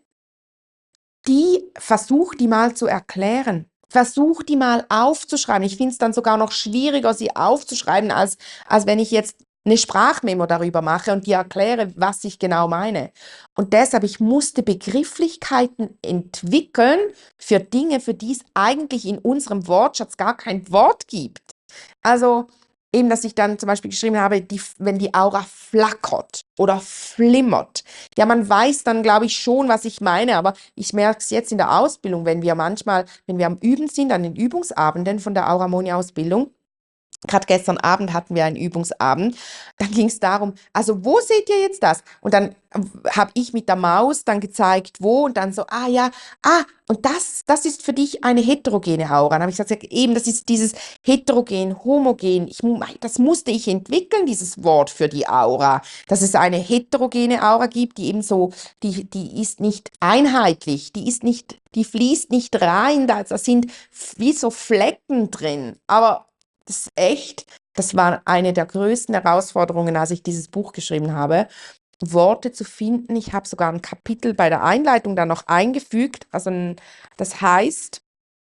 die versuch die mal zu erklären. Versuch die mal aufzuschreiben. Ich finde es dann sogar noch schwieriger, sie aufzuschreiben, als, als wenn ich jetzt eine Sprachmemo darüber mache und dir erkläre, was ich genau meine. Und deshalb, ich musste Begrifflichkeiten entwickeln für Dinge, für die es eigentlich in unserem Wortschatz gar kein Wort gibt. Also eben, dass ich dann zum Beispiel geschrieben habe, die, wenn die Aura flackert oder flimmert. Ja, man weiß dann, glaube ich, schon, was ich meine, aber ich merke es jetzt in der Ausbildung, wenn wir manchmal, wenn wir am Üben sind, an den Übungsabenden von der Aura-Monia-Ausbildung, gerade gestern Abend hatten wir einen Übungsabend, dann ging es darum, also wo seht ihr jetzt das? Und dann habe ich mit der Maus dann gezeigt, wo und dann so, ah ja, ah, und das, das ist für dich eine heterogene Aura. Dann habe ich gesagt, eben, das ist dieses heterogen, homogen, ich, das musste ich entwickeln, dieses Wort für die Aura, dass es eine heterogene Aura gibt, die eben so, die, die ist nicht einheitlich, die ist nicht, die fließt nicht rein, da, da sind wie so Flecken drin, aber das ist echt, das war eine der größten Herausforderungen, als ich dieses Buch geschrieben habe, Worte zu finden. Ich habe sogar ein Kapitel bei der Einleitung da noch eingefügt. Also ein, das heißt,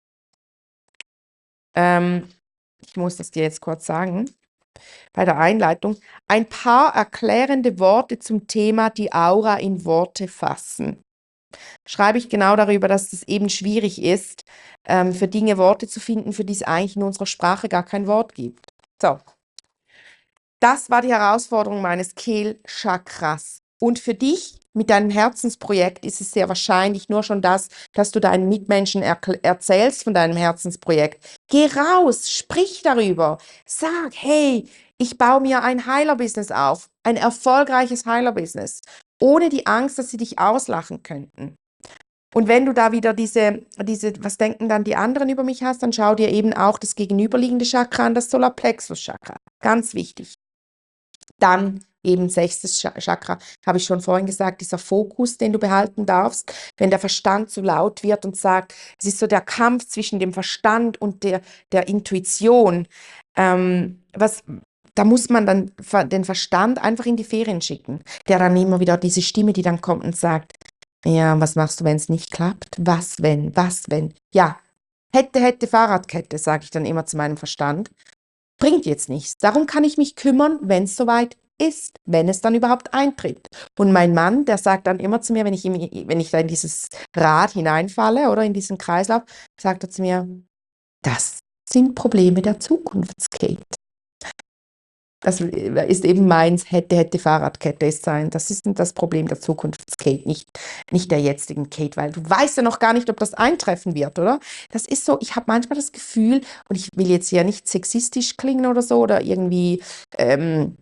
ähm, ich muss das dir jetzt kurz sagen, bei der Einleitung, ein paar erklärende Worte zum Thema die Aura in Worte fassen. Schreibe ich genau darüber, dass es eben schwierig ist, ähm, für Dinge Worte zu finden, für die es eigentlich in unserer Sprache gar kein Wort gibt. So, das war die Herausforderung meines Kehlchakras. Und für dich mit deinem Herzensprojekt ist es sehr wahrscheinlich nur schon das, dass du deinen Mitmenschen erkl- erzählst von deinem Herzensprojekt. Geh raus, sprich darüber. Sag, hey, ich baue mir ein Heiler-Business auf, ein erfolgreiches Heiler-Business, ohne die Angst, dass sie dich auslachen könnten. Und wenn du da wieder diese, diese, was denken dann die anderen über mich hast, dann schau dir eben auch das gegenüberliegende Chakra an, das Solarplexus-Chakra. Ganz wichtig. Dann eben sechstes Chakra, habe ich schon vorhin gesagt, dieser Fokus, den du behalten darfst, wenn der Verstand zu laut wird und sagt, es ist so der Kampf zwischen dem Verstand und der, der Intuition, ähm, was, da muss man dann den Verstand einfach in die Ferien schicken, der dann immer wieder diese Stimme, die dann kommt und sagt, ja, was machst du, wenn es nicht klappt? Was, wenn, was, wenn? Ja, hätte, hätte, Fahrradkette, sage ich dann immer zu meinem Verstand. Bringt jetzt nichts. Darum kann ich mich kümmern, wenn es soweit ist, wenn es dann überhaupt eintritt. Und mein Mann, der sagt dann immer zu mir, wenn ich, ihm, wenn ich da in dieses Rad hineinfalle oder in diesen Kreislauf, sagt er zu mir, das sind Probleme der Zukunft, Kate. Das ist eben meins, hätte, hätte Fahrradkette ist sein. Das ist das Problem der Zukunft, Kate, nicht, nicht der jetzigen Kate, weil du weißt ja noch gar nicht, ob das eintreffen wird, oder? Das ist so, ich habe manchmal das Gefühl, und ich will jetzt ja nicht sexistisch klingen oder so, oder irgendwie, ähm,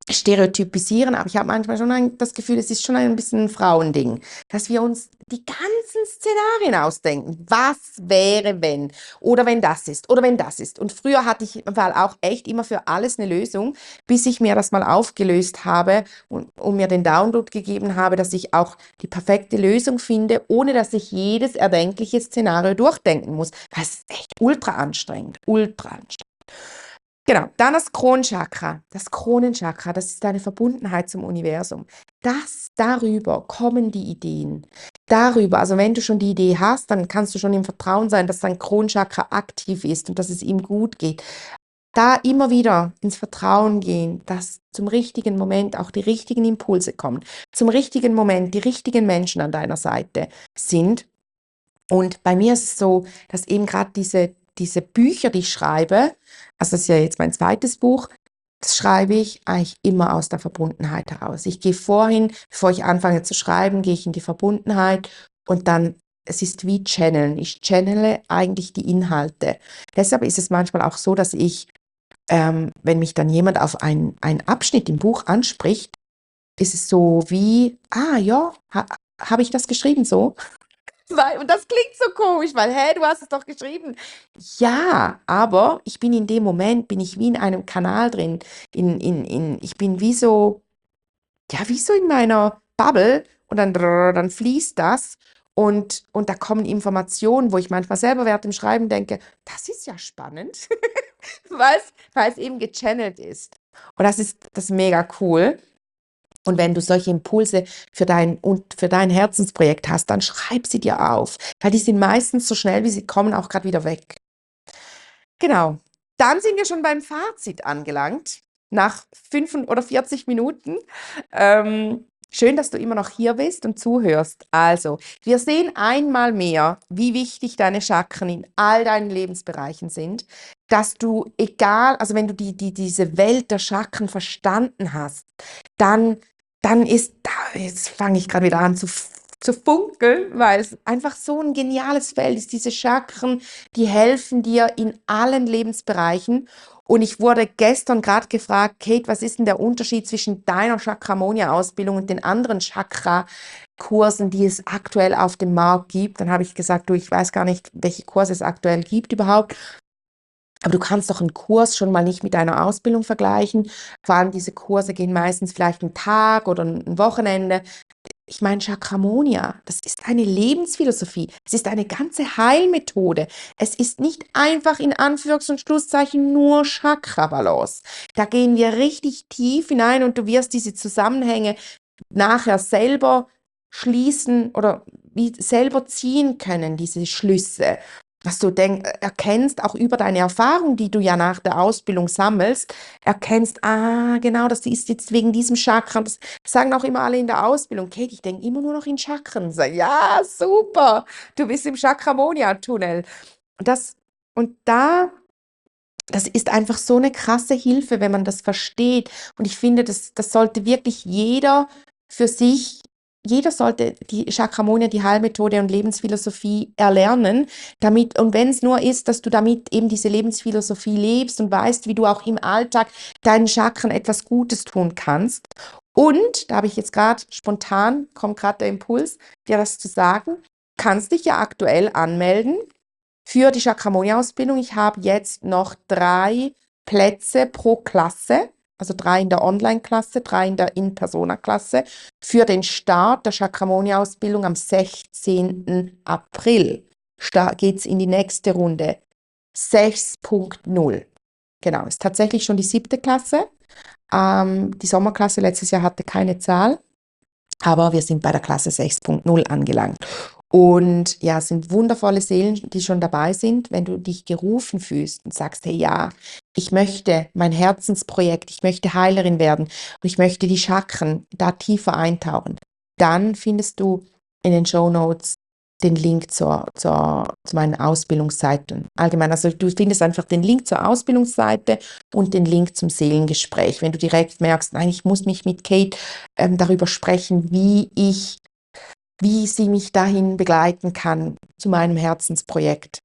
stereotypisieren, aber ich habe manchmal schon ein, das Gefühl, es ist schon ein bisschen ein Frauending, dass wir uns die ganzen Szenarien ausdenken. Was wäre, wenn? Oder wenn das ist? Oder wenn das ist? Und früher hatte ich im Fall auch echt immer für alles eine Lösung, bis ich mir das mal aufgelöst habe und, und mir den Download gegeben habe, dass ich auch die perfekte Lösung finde, ohne dass ich jedes erdenkliche Szenario durchdenken muss. Das ist echt ultra anstrengend. Ultra anstrengend. Genau, dann das Kronchakra, das Kronenchakra, das ist deine Verbundenheit zum Universum. Das, darüber kommen die Ideen. Darüber, also wenn du schon die Idee hast, dann kannst du schon im Vertrauen sein, dass dein Kronchakra aktiv ist und dass es ihm gut geht. Da immer wieder ins Vertrauen gehen, dass zum richtigen Moment auch die richtigen Impulse kommen, zum richtigen Moment die richtigen Menschen an deiner Seite sind. Und bei mir ist es so, dass eben gerade diese, diese Bücher, die ich schreibe, also das ist ja jetzt mein zweites Buch, das schreibe ich eigentlich immer aus der Verbundenheit heraus. Ich gehe vorhin, bevor ich anfange zu schreiben, gehe ich in die Verbundenheit und dann, es ist wie Channeln. Ich channele eigentlich die Inhalte. Deshalb ist es manchmal auch so, dass ich, ähm, wenn mich dann jemand auf einen Abschnitt im Buch anspricht, ist es so wie, ah ja, ha, habe ich das geschrieben so? Weil, und das klingt so komisch, weil, hä, du hast es doch geschrieben. Ja, aber ich bin in dem Moment, bin ich wie in einem Kanal drin. In, in, in, ich bin wie so, ja, wie so in meiner Bubble und dann, dann fließt das und, und da kommen Informationen, wo ich manchmal selber während dem Schreiben denke, das ist ja spannend, weil es, weil es eben gechannelt ist. Und das ist das ist mega cool. Und wenn du solche Impulse für dein, und für dein Herzensprojekt hast, dann schreib sie dir auf, weil die sind meistens so schnell, wie sie kommen, auch gerade wieder weg. Genau. Dann sind wir schon beim Fazit angelangt, nach fünf oder vierzig Minuten. Ähm, schön, dass du immer noch hier bist und zuhörst. Also, wir sehen einmal mehr, wie wichtig deine Chakren in all deinen Lebensbereichen sind, dass du, egal, also wenn du die, die, diese Welt der Chakren verstanden hast, dann, dann ist, jetzt fange ich gerade wieder an zu zu funkeln, weil es einfach so ein geniales Feld ist. Diese Chakren, die helfen dir in allen Lebensbereichen. Und ich wurde gestern gerade gefragt, Kate, was ist denn der Unterschied zwischen deiner Chakramonia-Ausbildung und den anderen Chakra-Kursen, die es aktuell auf dem Markt gibt? Dann habe ich gesagt, du, ich weiß gar nicht, welche Kurse es aktuell gibt überhaupt. Aber du kannst doch einen Kurs schon mal nicht mit deiner Ausbildung vergleichen. Vor allem diese Kurse gehen meistens vielleicht einen Tag oder ein Wochenende. Ich meine, Chakramonia, das ist eine Lebensphilosophie. Es ist eine ganze Heilmethode. Es ist nicht einfach in Anführungs- und Schlusszeichen nur Chakra-Balance. Da gehen wir richtig tief hinein und du wirst diese Zusammenhänge nachher selber schließen oder wie selber ziehen können, diese Schlüsse. Dass du denk, erkennst, auch über deine Erfahrung, die du ja nach der Ausbildung sammelst, erkennst, ah, genau, das ist jetzt wegen diesem Chakra. Das sagen auch immer alle in der Ausbildung, Kate, ich denke immer nur noch in Chakren. Sag, ja, super, du bist im Chakramonia-Tunnel. Und das, und da, das ist einfach so eine krasse Hilfe, wenn man das versteht. Und ich finde, das, das sollte wirklich jeder für sich, jeder sollte die Chakramonia, die Heilmethode und Lebensphilosophie erlernen, damit, und wenn es nur ist, dass du damit eben diese Lebensphilosophie lebst und weißt, wie du auch im Alltag deinen Chakren etwas Gutes tun kannst. Und, da habe ich jetzt gerade spontan, kommt gerade der Impuls, dir das zu sagen, kannst dich ja aktuell anmelden für die Chakramonia-Ausbildung. Ich habe jetzt noch drei Plätze pro Klasse, also drei in der Online-Klasse, drei in der In-Persona-Klasse, für den Start der Chakramonia-Ausbildung am sechzehnten April. Geht es in die nächste Runde. sechs Punkt null. Genau, ist tatsächlich schon die siebte Klasse. Ähm, die Sommerklasse letztes Jahr hatte keine Zahl, aber wir sind bei der Klasse sechs Punkt null angelangt. Und ja, es sind wundervolle Seelen, die schon dabei sind, wenn du dich gerufen fühlst und sagst, hey ja, ich möchte mein Herzensprojekt, ich möchte Heilerin werden und ich möchte die Chakren da tiefer eintauchen. Dann findest du in den Shownotes den Link zur, zur, zu meinen Ausbildungsseiten. Allgemein, also du findest einfach den Link zur Ausbildungsseite und den Link zum Seelengespräch. Wenn du direkt merkst, nein, ich muss mich mit Kate ähm, darüber sprechen, wie ich wie sie mich dahin begleiten kann zu meinem Herzensprojekt.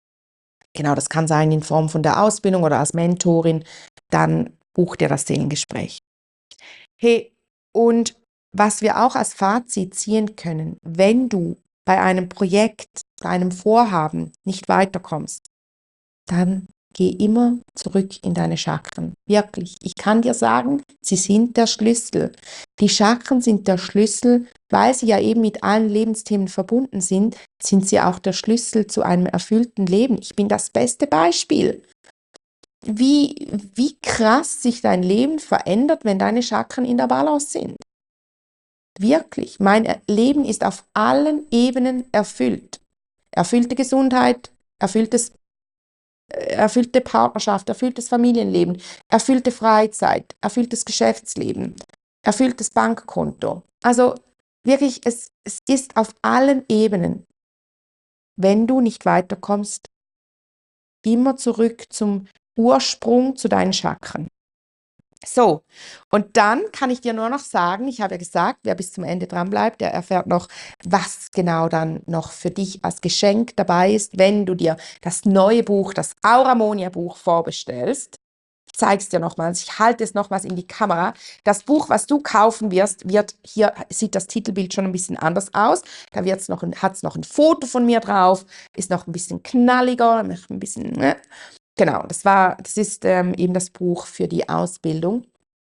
Genau, das kann sein in Form von der Ausbildung oder als Mentorin, dann buch dir das Seelengespräch. Hey, und was wir auch als Fazit ziehen können, wenn du bei einem Projekt, bei einem Vorhaben nicht weiterkommst, dann geh immer zurück in deine Chakren. Wirklich. Ich kann dir sagen, sie sind der Schlüssel. Die Chakren sind der Schlüssel, weil sie ja eben mit allen Lebensthemen verbunden sind, sind sie auch der Schlüssel zu einem erfüllten Leben. Ich bin das beste Beispiel. Wie, wie krass sich dein Leben verändert, wenn deine Chakren in der Balance sind. Wirklich. Mein Leben ist auf allen Ebenen erfüllt. Erfüllte Gesundheit, erfülltes erfüllte Partnerschaft, erfülltes Familienleben, erfüllte Freizeit, erfülltes Geschäftsleben, erfülltes Bankkonto. Also wirklich, es, es ist auf allen Ebenen, wenn du nicht weiterkommst, immer zurück zum Ursprung, zu deinen Chakren. So, und dann kann ich dir nur noch sagen, ich habe ja gesagt, wer bis zum Ende dran bleibt, der erfährt noch, was genau dann noch für dich als Geschenk dabei ist, wenn du dir das neue Buch, das Aura Monia Buch vorbestellst. Ich zeige es dir nochmals, ich halte es nochmals in die Kamera. Das Buch, was du kaufen wirst, wird, hier sieht das Titelbild schon ein bisschen anders aus. Da wird's noch ein, hat es noch ein Foto von mir drauf, ist noch ein bisschen knalliger, ein bisschen, ne? Genau, das war, das ist ähm, eben das Buch für die Ausbildung.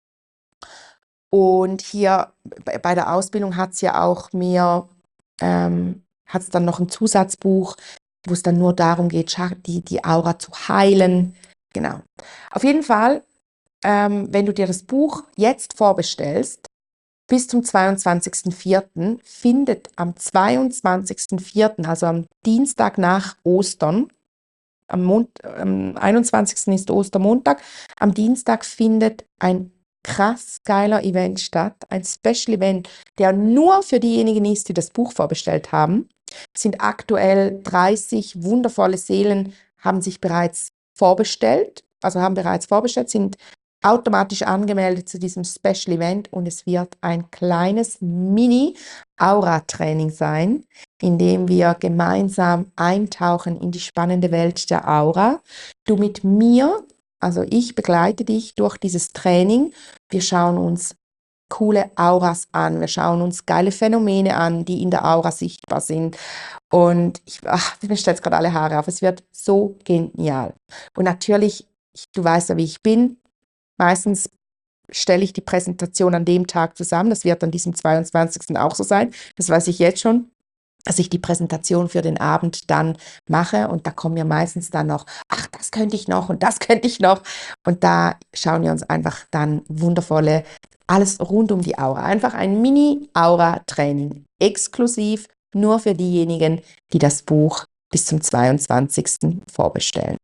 Und hier bei, bei der Ausbildung hat es ja auch mehr, ähm, hat es dann noch ein Zusatzbuch, wo es dann nur darum geht, die, die Aura zu heilen. Genau. Auf jeden Fall, ähm, wenn du dir das Buch jetzt vorbestellst, bis zum zweiundzwanzigsten vierten findet am zweiundzwanzigsten vierten, also am Dienstag nach Ostern, Am, Mond, am einundzwanzigsten ist Ostermontag. Am Dienstag findet ein krass geiler Event statt. Ein Special Event, der nur für diejenigen ist, die das Buch vorbestellt haben. Es sind aktuell dreißig wundervolle Seelen, haben sich bereits vorbestellt, also haben bereits vorbestellt, sind automatisch angemeldet zu diesem Special Event und es wird ein kleines Mini-Aura-Training sein, in dem wir gemeinsam eintauchen in die spannende Welt der Aura. Du mit mir, also ich begleite dich durch dieses Training. Wir schauen uns coole Auras an, wir schauen uns geile Phänomene an, die in der Aura sichtbar sind. Und ich, ach, mir stellt gerade alle Haare auf. Es wird so genial. Und natürlich, ich, du weißt ja, wie ich bin. Meistens stelle ich die Präsentation an dem Tag zusammen. Das wird an diesem zweiundzwanzigsten auch so sein. Das weiß ich jetzt schon, dass ich die Präsentation für den Abend dann mache. Und da kommen mir meistens dann noch, ach, das könnte ich noch und das könnte ich noch. Und da schauen wir uns einfach dann wundervolle, alles rund um die Aura. Einfach ein Mini-Aura-Training. Exklusiv nur für diejenigen, die das Buch bis zum zweiundzwanzigsten vorbestellen.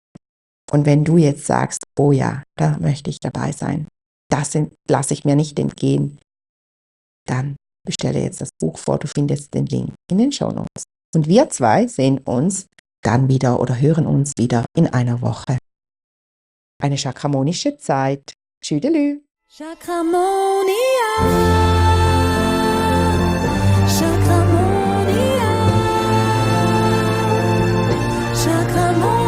Und wenn du jetzt sagst, oh ja, da möchte ich dabei sein, das lasse ich mir nicht entgehen, dann bestelle jetzt das Buch vor. Du findest den Link in den Shownotes. Und wir zwei sehen uns dann wieder oder hören uns wieder in einer Woche. Eine chakramonische Zeit. Tschüdelü. Chakramonia. Chakramonia. Chakramonia.